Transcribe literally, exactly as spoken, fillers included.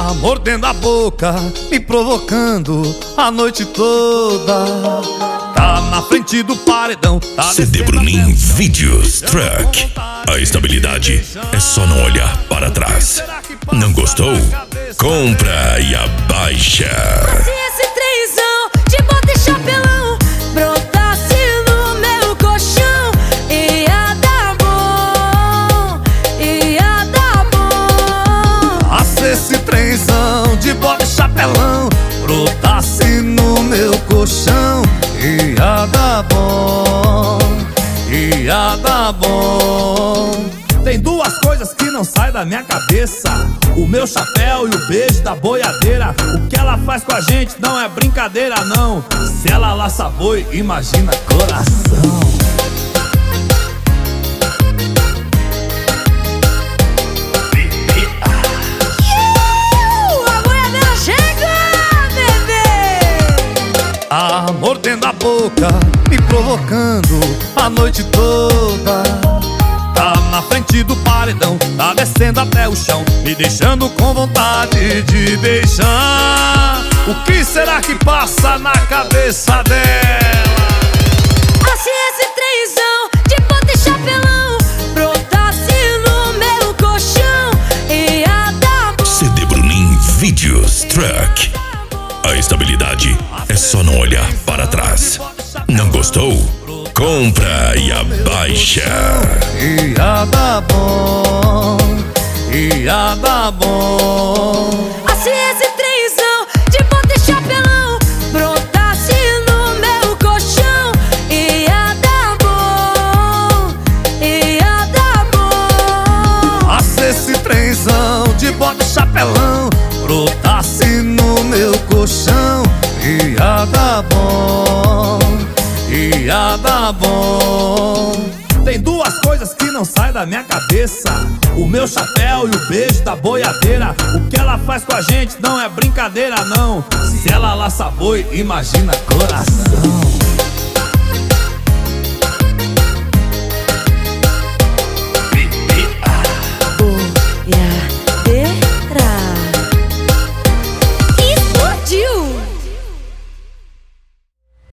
Tá mordendo a boca, me provocando a noite toda. Tá na frente do paredão, tá C D Brunin Videos Truck. A estabilidade é só não olhar para trás. Não gostou? Compra e abaixa. Se esse trenzão de bota e chapelão brotasse no meu colchão, ia dar bom, ia dar bom. Ah, se esse trenzão de bota e chapelão brotasse no meu colchão, ia dar bom, ia dar bom. Tem duas coisas que não saem da minha cabeça: o meu chapéu e o beijo da boiadeira. O que ela faz com a gente não é brincadeira, não. Se ela laça boi, imagina coração. A boiadeira chega, bebê! Ah, mordendo a boca, me provocando a noite toda. Tá na frente do paredão, tá descendo até o chão, me deixando com vontade de beijar. O que será que passa na cabeça dela? Ah, se esse trenzão de bota e chapelão brotasse no meu colchão, ia dar bom. C D Brunin Videos Truck. A estabilidade é só não olhar para trás. Não gostou? Compra e abaixa. Ia dar bom, ia dar bom. Ah, se esse trenzão de bota e chapelão brotasse no meu colchão, ia dar bom, ia dar bom. Ah, se esse trenzão de bota e chapelão brotasse no meu colchão, ia dar bom, ia dar bom. Tem duas coisas que não saem da minha cabeça: o meu chapéu e o beijo da boiadeira. O que ela faz com a gente não é brincadeira, não. Se ela laça boi, imagina coração.